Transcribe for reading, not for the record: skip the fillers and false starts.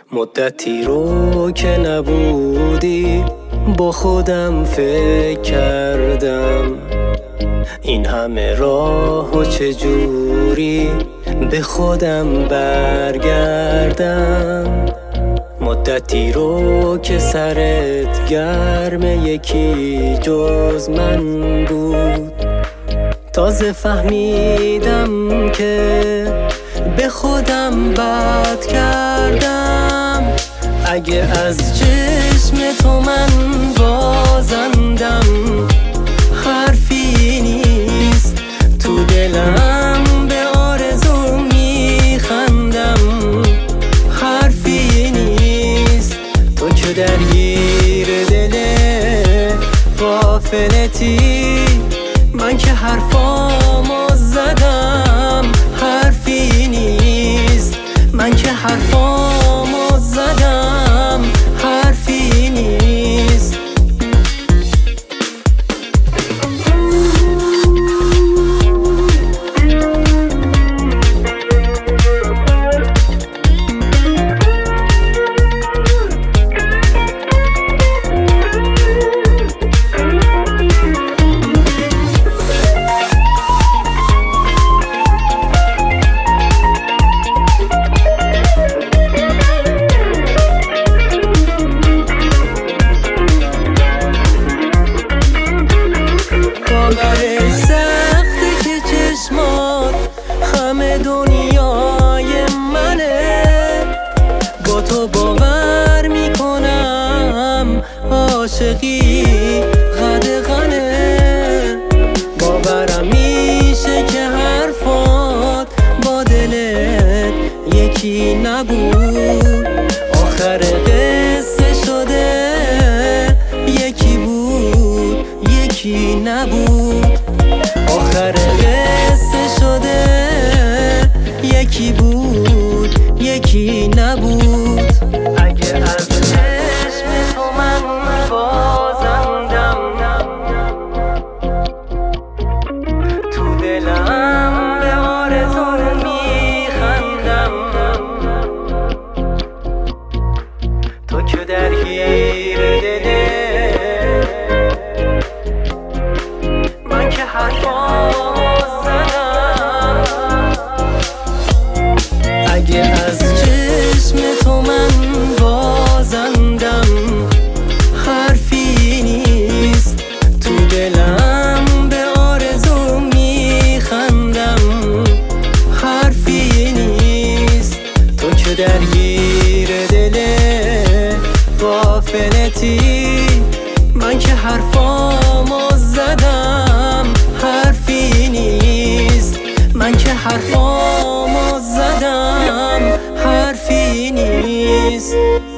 مدتی رو که نبودی با خودم فکر کردم این همه راه و چجوری به خودم برگردم. مدتی رو که سرت گرم یکی جز من بود، تازه فهمیدم که به خودم بد کردم. اگه از چشم تو من بازندم حرفی نیست، تو دلم به آرزو میخندم حرفی نیست. تو که درگیر دل غافلتی، من که حرفامو زدم حرفی نیست. من که حرفامو زدم حرفی نیست. سخته که چشمات همه دنیای منه، با تو باور میکنم عاشقی قدغنه. باورم میشه که حرفات با دلت یکی نبود، آخر قصه شده یکی بود یکی نبود. آخر قصه شده یکی بود یکی نبود. اگه از چشم تو من بازندم تو دلم به آرزو میخندم. تو که درگیر دل من که حرفامو زدم. اگه از چشم تو من بازندم حرفی نیست، تو دلم به آرزو میخندم حرفی نیست. تو که درگیر دل غافلتی، من که حرفامو زدم حرفی نیست. من که حرفامو زدم حرفی نیست.